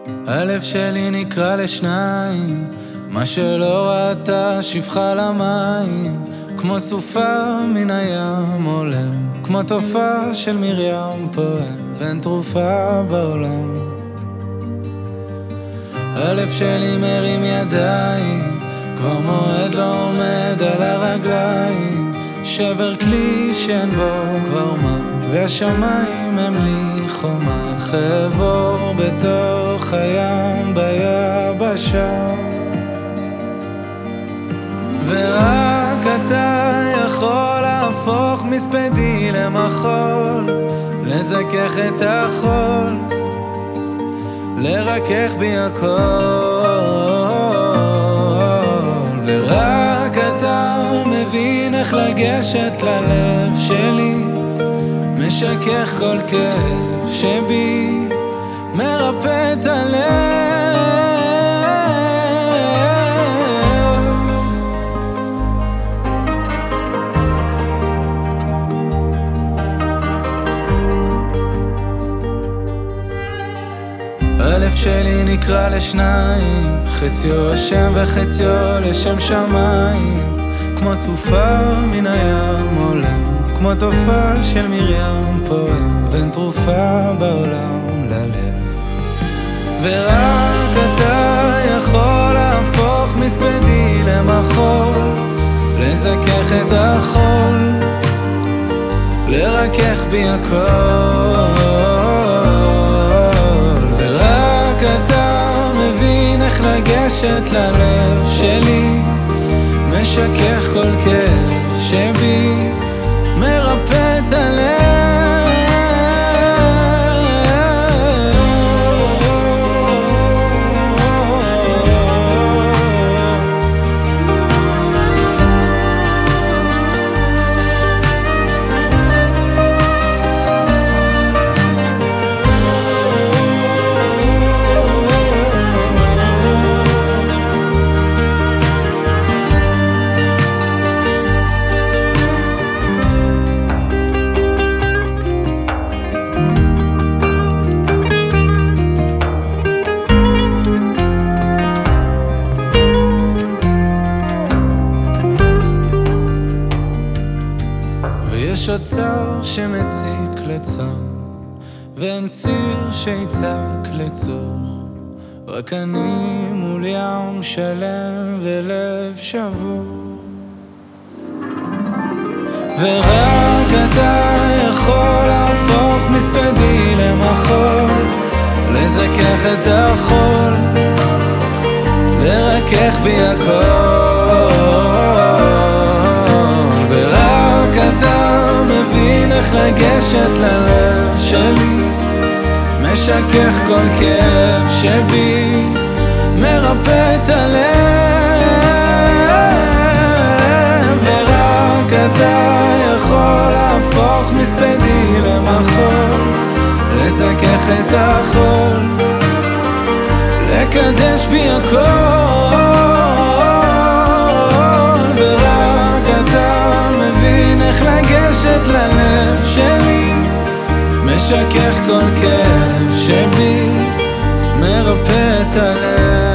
הלב שלי נקרע לשניים, מה שלא ראתה שפחה למים, כמו סופה מן הים עולם, כמו תופעה של מרים פועם, ואין תרופה בעולם. הלב שלי מרים ידיים, כבר מועד לא עומד על הרגליים, שבר כלי שאין בו כבר מה, והשמיים הם לי חומה, חבור בתוך הים ביבשה, ורק אתה יכול להפוך מספדי למחול, לזכך את החול, לרכך בי הכל, ורק אתה מבין איך לגשת ללב שלי, משכך כל כאב שבי, מרפא את הלב. הלב שלי נקרע לשניים, חציו השם וחציו לשם שמיים, כמו סופה מן הים עולם, כמו תופעה של מרים פועם, ואין תרופה בעולם ללב. ורק אתה יכול להפוך מספדי למחול, לזכך את החול, לרכך בי הכל, ורק אתה מבין איך לגשת ללב שלי, משכך כל כאב שבי, מרפא את הלב. יש אוצר שמציק לצאן, ואין ציר שיצעק לצור, רק אני מול ים שלם ולב שבור. ורק אתה יכול להפוך מספדי למחול, לזכך את החול, לרכך בי הכל, ורק אתה מבין איך לגשת ללב שלי, משכך כל כאב שבי, מרפא את הלב. ורק אתה יכול להפוך מספדי למחול, לזכך את החול, לקדש בי הכל, ורק אתה מבין איך לגשת ללב שלי, משכך כל כאב שבי, מרפא את הלב.